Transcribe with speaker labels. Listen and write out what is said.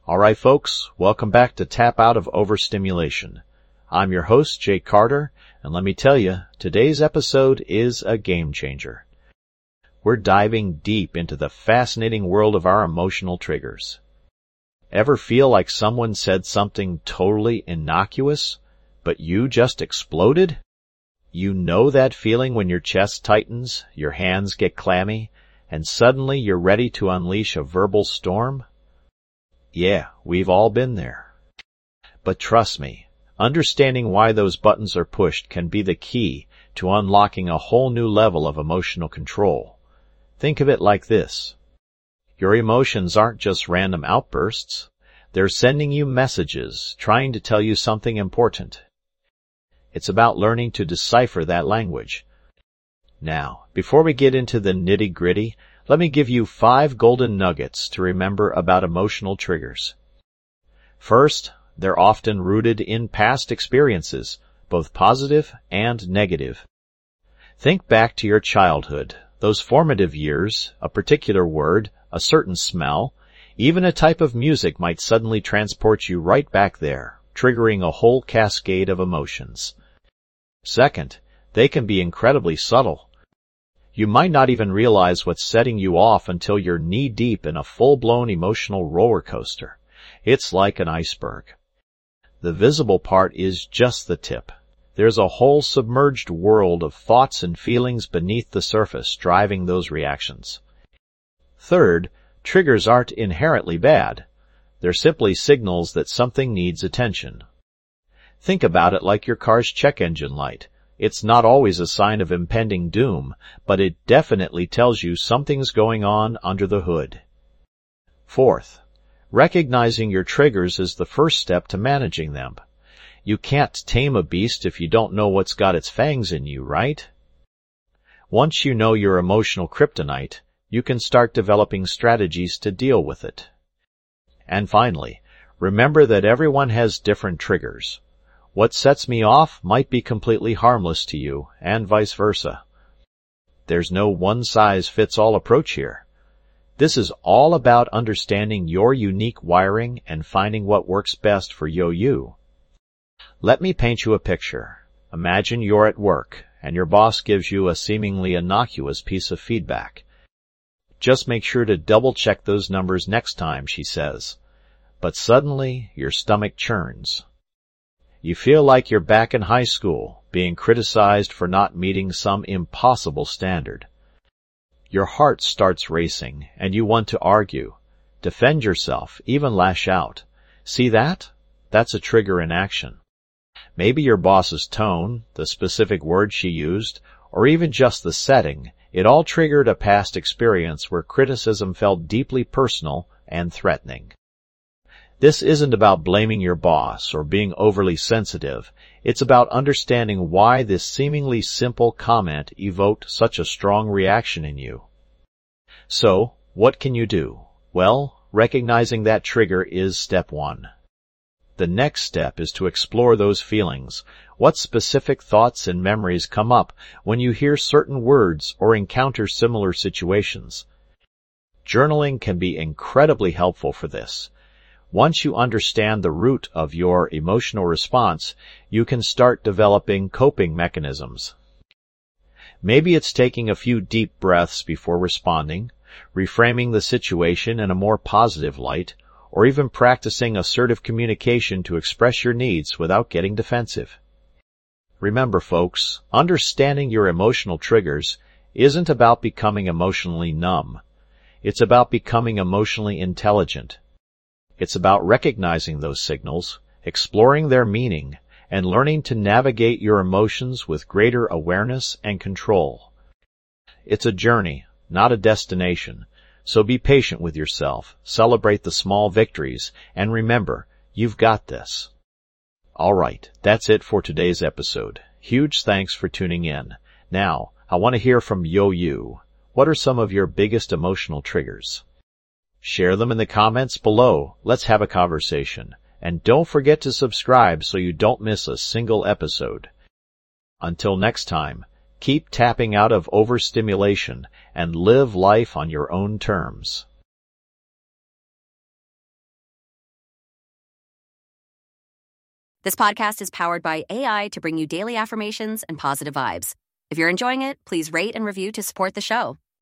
Speaker 1: All right, folks, welcome back to Tap Out of Overstimulation. I'm your host, Jake Carter, and let me tell you, today's episode is a game changer. We're diving deep into the fascinating world of our emotional triggers. Ever feel like someone said something totally innocuous, but you just exploded? You know that feeling when your chest tightens, your hands get clammy, and suddenly you're ready to unleash a verbal storm? Yeah, we've all been there. But trust me, understanding why those buttons are pushed can be the key to unlocking a whole new level of emotional control. Think of it like this. Your emotions aren't just random outbursts. They're sending you messages, trying to tell you something important. It's about learning to decipher that language. Now, before we get into the nitty-gritty, let me give you 5 golden nuggets to remember about emotional triggers. First, they're often rooted in past experiences, both positive and negative. Think back to your childhood, those formative years. A particular word, a certain smell, even a type of music might suddenly transport you right back there, triggering a whole cascade of emotions. Second, they can be incredibly subtle. You might not even realize what's setting you off until you're knee-deep in a full-blown emotional roller coaster. It's like an iceberg. The visible part is just the tip. There's a whole submerged world of thoughts and feelings beneath the surface driving those reactions. Third, triggers aren't inherently bad. They're simply signals that something needs attention. Think about it like your car's check engine light. It's not always a sign of impending doom, but it definitely tells you something's going on under the hood. Fourth, recognizing your triggers is the first step to managing them. You can't tame a beast if you don't know what's got its fangs in you, right? Once you know your emotional kryptonite, you can start developing strategies to deal with it. And finally, remember that everyone has different triggers. What sets me off might be completely harmless to you, and vice versa. There's no one-size-fits-all approach here. This is all about understanding your unique wiring and finding what works best for you. Let me paint you a picture. Imagine you're at work, and your boss gives you a seemingly innocuous piece of feedback. Just make sure to double-check those numbers next time, she says. But suddenly, your stomach churns. You feel like you're back in high school, being criticized for not meeting some impossible standard. Your heart starts racing, and you want to argue, defend yourself, even lash out. See that? That's a trigger in action. Maybe your boss's tone, the specific words she used, or even just the setting, it all triggered a past experience where criticism felt deeply personal and threatening. This isn't about blaming your boss or being overly sensitive. It's about understanding why this seemingly simple comment evoked such a strong reaction in you. So, what can you do? Well, recognizing that trigger is step 1. The next step is to explore those feelings. What specific thoughts and memories come up when you hear certain words or encounter similar situations? Journaling can be incredibly helpful for this. Once you understand the root of your emotional response, you can start developing coping mechanisms. Maybe it's taking a few deep breaths before responding, reframing the situation in a more positive light, or even practicing assertive communication to express your needs without getting defensive. Remember, folks, understanding your emotional triggers isn't about becoming emotionally numb. It's about becoming emotionally intelligent. It's about recognizing those signals, exploring their meaning, and learning to navigate your emotions with greater awareness and control. It's a journey, not a destination, so be patient with yourself, celebrate the small victories, and remember, you've got this. All right, that's it for today's episode. Huge thanks for tuning in. Now, I want to hear from you. What are some of your biggest emotional triggers? Share them in the comments below. Let's have a conversation. And don't forget to subscribe so you don't miss a single episode. Until next time, keep tapping out of overstimulation and live life on your own terms.
Speaker 2: This podcast is powered by AI to bring you daily affirmations and positive vibes. If you're enjoying it, please rate and review to support the show.